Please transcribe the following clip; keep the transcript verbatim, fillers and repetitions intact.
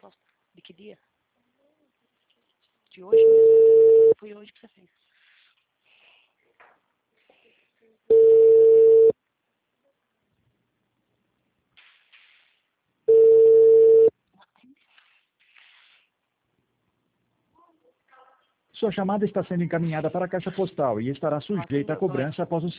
De que dia? De hoje mesmo? Foi hoje que você fez. Sua chamada está sendo encaminhada para a caixa postal e estará sujeita a cobrança após o